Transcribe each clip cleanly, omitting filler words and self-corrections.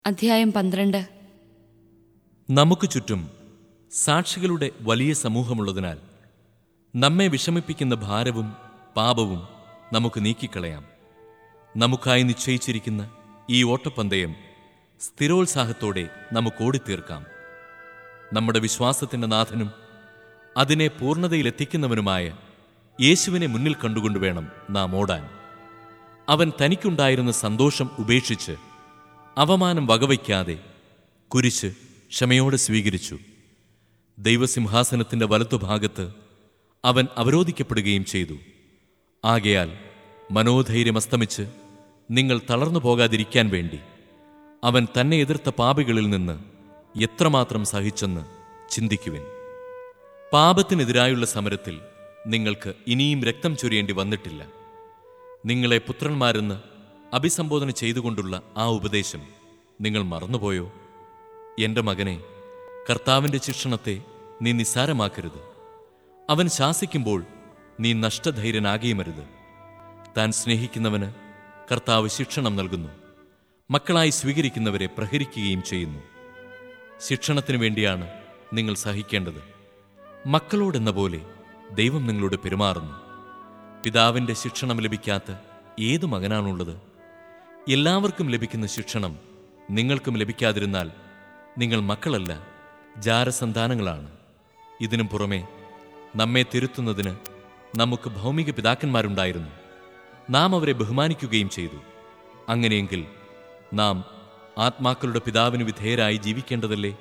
അധ്യായം 12. നമുക്ക് ചുറ്റും സാക്ഷികളുടെ വലിയ സമൂഹമുള്ളതിനാൽ നമ്മെ വിഷമിപ്പിക്കുന്ന ഭാരവും പാപവും നമുക്ക് നീക്കിക്കളയാം. നമുക്കായി നിശ്ചയിച്ചിരിക്കുന്ന ഈ ഓട്ടപ്പന്തയം സ്ഥിരോത്സാഹത്തോടെ നമുക്ക് ഓടിത്തീർക്കാം. നമ്മുടെ വിശ്വാസത്തിൻ്റെ നാഥനും അതിനെ പൂർണ്ണതയിലെത്തിക്കുന്നവനുമായ യേശുവിനെ മുന്നിൽ കണ്ടുകൊണ്ടുവേണം നാം ഓടാൻ. അവൻ തനിക്കുണ്ടായിരുന്ന സന്തോഷം ഉപേക്ഷിച്ച് അവമാനം വകവയ്ക്കാതെ കുരിശ് ക്ഷമയോടെ സ്വീകരിച്ചു. ദൈവസിംഹാസനത്തിൻ്റെ വലത്തുഭാഗത്ത് അവൻ അവരോധിക്കപ്പെടുകയും ചെയ്തു. ആകയാൽ മനോധൈര്യം അസ്തമിച്ച് നിങ്ങൾ തളർന്നു പോകാതിരിക്കാൻ വേണ്ടി അവൻ തന്നെ എതിർത്ത പാപികളിൽ നിന്ന് എത്രമാത്രം സഹിച്ചെന്ന് ചിന്തിക്കുവിൻ. പാപത്തിനെതിരായുള്ള സമരത്തിൽ നിങ്ങൾക്ക് ഇനിയും രക്തം ചൊരിയേണ്ടി വന്നിട്ടില്ല. നിങ്ങളെ പുത്രന്മാരെന്ന് അഭിസംബോധന ചെയ്തുകൊണ്ടുള്ള ആ ഉപദേശം നിങ്ങൾ മറന്നുപോയോ? എൻ്റെ മകനെ, കർത്താവിൻ്റെ ശിക്ഷണത്തെ നീ നിസ്സാരമാക്കരുത്. അവൻ ശാസിക്കുമ്പോൾ നീ നഷ്ടധൈര്യനാകുമരുത്. താൻ സ്നേഹിക്കുന്നവന് കർത്താവ് ശിക്ഷണം നൽകുന്നു. മക്കളായി സ്വീകരിക്കുന്നവരെ പ്രഹരിക്കുകയും ചെയ്യുന്നു. ശിക്ഷണത്തിനു വേണ്ടിയാണ് നിങ്ങൾ സഹിക്കേണ്ടത്. മക്കളോടെന്ന പോലെ ദൈവം നിങ്ങളോട് പെരുമാറുന്നു. പിതാവിൻ്റെ ശിക്ഷണം ലഭിക്കാത്ത ഏതു മകനാണുള്ളത്? എല്ലാവർക്കും ലഭിക്കുന്ന ശിക്ഷണം നിങ്ങൾക്കും ലഭിക്കാതിരുന്നാൽ നിങ്ങൾ മക്കളല്ല, ജാരസന്താനങ്ങളാണ്. ഇതിനും പുറമെ നമ്മെ തിരുത്തുന്നതിന് നമുക്ക് ഭൗമിക പിതാക്കന്മാരുണ്ടായിരുന്നു. നാം അവരെ ബഹുമാനിക്കുകയും ചെയ്തു. അങ്ങനെയെങ്കിൽ നാം ആത്മാക്കളുടെ പിതാവിന് വിധേയരായി ജീവിക്കേണ്ടതല്ലേ?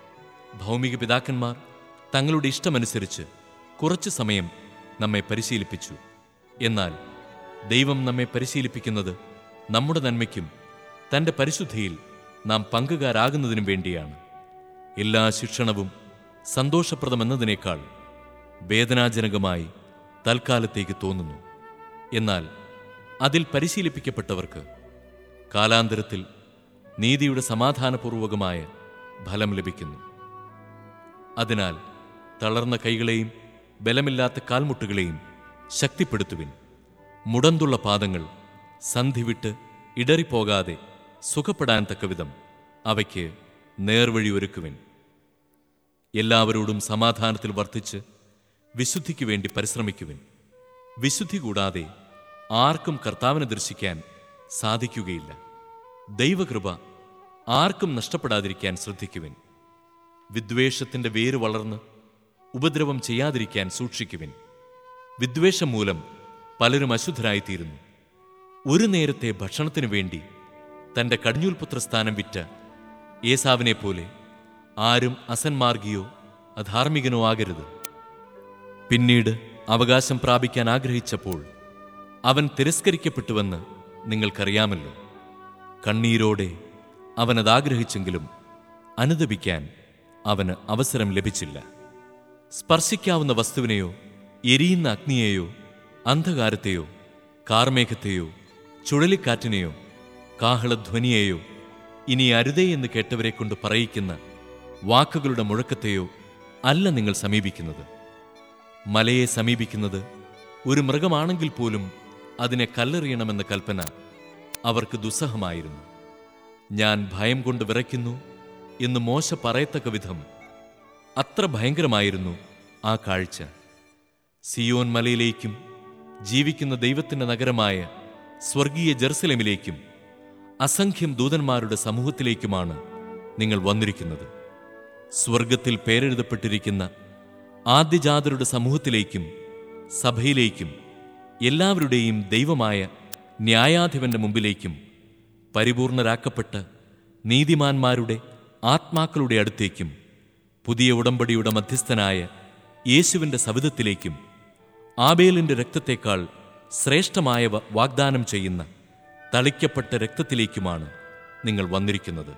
ഭൗമിക പിതാക്കന്മാർ തങ്ങളുടെ ഇഷ്ടമനുസരിച്ച് കുറച്ചു സമയം നമ്മെ പരിശീലിപ്പിച്ചു. എന്നാൽ ദൈവം നമ്മെ പരിശീലിപ്പിക്കുന്നത് നമ്മുടെ നന്മയ്ക്കും തൻ്റെ പരിശുദ്ധിയിൽ നാം പങ്കുകാരാകുന്നതിനും വേണ്ടിയാണ്. എല്ലാ ശിക്ഷണവും സന്തോഷപ്രദമെന്നതിനേക്കാൾ വേദനാജനകമായി തൽക്കാലത്തേക്ക് തോന്നുന്നു. എന്നാൽ അതിൽ പരിശീലിപ്പിക്കപ്പെട്ടവർക്ക് കാലാന്തരത്തിൽ നീതിയുടെ സമാധാനപൂർവകമായ ഫലം ലഭിക്കുന്നു. അതിനാൽ തളർന്ന കൈകളെയും ബലമില്ലാത്ത കാൽമുട്ടുകളെയും ശക്തിപ്പെടുത്തുവിൻ. മുടന്തുള്ള പാദങ്ങൾ സന്ധി വിട്ട് ഇടറിപ്പോകാതെ സുഖപ്പെടാൻ തക്കവിധം അവയ്ക്ക് നേർവഴി ഒരുക്കുവിൻ. എല്ലാവരോടും സമാധാനത്തിൽ വർത്തിച്ച് വിശുദ്ധിക്ക് വേണ്ടി പരിശ്രമിക്കുവിൻ. വിശുദ്ധി കൂടാതെ ആർക്കും കർത്താവിനെ ദർശിക്കാൻ സാധിക്കുകയില്ല. ദൈവകൃപ ആർക്കും നഷ്ടപ്പെടാതിരിക്കാൻ ശ്രദ്ധിക്കുവിൻ. വിദ്വേഷത്തിൻ്റെ വേര് വളർന്ന് ഉപദ്രവം ചെയ്യാതിരിക്കാൻ സൂക്ഷിക്കുവിൻ. വിദ്വേഷം മൂലം പലരും അശുദ്ധരായിത്തീരുന്നു. ഒരു നേരത്തെ ഭക്ഷണത്തിനു വേണ്ടി തൻ്റെ കടിഞ്ഞൂൽപുത്രസ്ഥാനം വിറ്റ ഏസാവിനെ പോലെ ആരും അസന്മാർഗിയോ അധാർമികനോ ആകരുത്. പിന്നീട് അവകാശം പ്രാപിക്കാൻ ആഗ്രഹിച്ചപ്പോൾ അവൻ തിരസ്കരിക്കപ്പെട്ടുവെന്ന് നിങ്ങൾക്കറിയാമല്ലോ. കണ്ണീരോടെ അവനതാഗ്രഹിച്ചെങ്കിലും അനുദപിക്കാൻ അവന് അവസരം ലഭിച്ചില്ല. സ്പർശിക്കാവുന്ന വസ്തുവിനെയോ എരിയുന്ന അഗ്നിയെയോ അന്ധകാരത്തെയോ കാർമേഘത്തെയോ ചുഴലിക്കാറ്റിനെയോ കാഹളധ്വനിയെയോ ഇനി അരുതേ എന്ന് കേട്ടവരെ കൊണ്ട് പറയിക്കുന്ന വാക്കുകളുടെ മുഴക്കത്തെയോ അല്ല നിങ്ങൾ സമീപിക്കുന്നത്. മലയെ സമീപിക്കുന്നത് ഒരു മൃഗമാണെങ്കിൽ പോലും അതിനെ കല്ലെറിയണമെന്ന കൽപ്പന അവർക്ക് ദുസ്സഹമായിരുന്നു. ഞാൻ ഭയം കൊണ്ട് വിറയ്ക്കുന്നു എന്ന് മോശ പറയത്തക്ക വിധം അത്ര ഭയങ്കരമായിരുന്നു ആ കാഴ്ച. സിയോൻ മലയിലേക്കും ജീവിക്കുന്ന ദൈവത്തിൻ്റെ നഗരമായ സ്വർഗീയ ജെറുസലേമിലേക്കും അസംഖ്യം ദൂതന്മാരുടെ സമൂഹത്തിലേക്കുമാണ് നിങ്ങൾ വന്നിരിക്കുന്നത്. സ്വർഗത്തിൽ പേരെഴുതപ്പെട്ടിരിക്കുന്ന ആദ്യജാതരുടെ സമൂഹത്തിലേക്കും സഭയിലേക്കും എല്ലാവരുടെയും ദൈവമായ ന്യായാധിപന്റെ മുമ്പിലേക്കും പരിപൂർണരാക്കപ്പെട്ട് നീതിമാന്മാരുടെ ആത്മാക്കളുടെ അടുത്തേക്കും പുതിയ ഉടമ്പടിയുടെ മധ്യസ്ഥനായ യേശുവിൻ്റെ സവിധത്തിലേക്കും ആബേലിൻ്റെ രക്തത്തേക്കാൾ ശ്രേഷ്ഠമായവ വാഗ്ദാനം ചെയ്യുന്ന തളിക്കപ്പെട്ട രക്തത്തിലേക്കുമാണ് നിങ്ങൾ വന്നിരിക്കുന്നത്.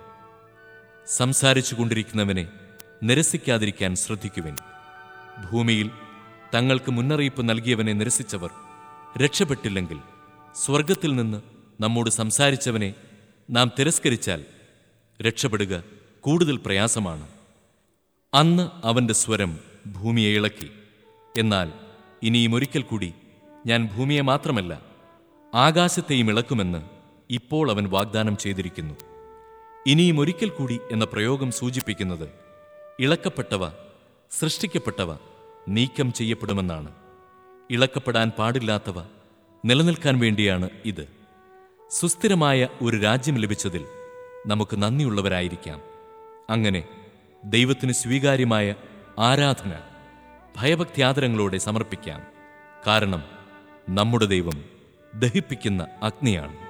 സംസാരിച്ചു കൊണ്ടിരിക്കുന്നവനെ നിരസിക്കാതിരിക്കാൻ ശ്രദ്ധിക്കുവിൻ. ഭൂമിയിൽ തങ്ങൾക്ക് മുന്നറിയിപ്പ് നൽകിയവനെ നിരസിച്ചവർ രക്ഷപ്പെട്ടില്ലെങ്കിൽ സ്വർഗത്തിൽ നിന്ന് നമ്മോട് സംസാരിച്ചവനെ നാം തിരസ്കരിച്ചാൽ രക്ഷപ്പെടുക കൂടുതൽ പ്രയാസമാണ്. അന്ന് അവൻ്റെ സ്വരം ഭൂമിയെ ഇളക്കി. എന്നാൽ ഇനിയും ഒരിക്കൽ കൂടി ഞാൻ ഭൂമിയെ മാത്രമല്ല ആകാശത്തെയും ഇളക്കുമെന്ന് ഇപ്പോൾ അവൻ വാഗ്ദാനം ചെയ്തിരിക്കുന്നു. ഇനിയും ഒരിക്കൽ കൂടി എന്ന പ്രയോഗം സൂചിപ്പിക്കുന്നത് ഇളക്കപ്പെട്ടവ, സൃഷ്ടിക്കപ്പെട്ടവ നീക്കം ചെയ്യപ്പെടുമെന്നാണ്. ഇളക്കപ്പെടാൻ പാടില്ലാത്തവ നിലനിൽക്കാൻ വേണ്ടിയാണ് ഇത്. സുസ്ഥിരമായ ഒരു രാജ്യം ലഭിച്ചതിൽ നമുക്ക് നന്ദിയുള്ളവരായിരിക്കാം. അങ്ങനെ ദൈവത്തിന് സ്വീകാര്യമായ ആരാധന ഭയഭക്ത്യാദരങ്ങളോടെ സമർപ്പിക്കാം. കാരണം നമ്മുടെ ദൈവം ദഹിപ്പിക്കുന്ന അഗ്നിയാണ്.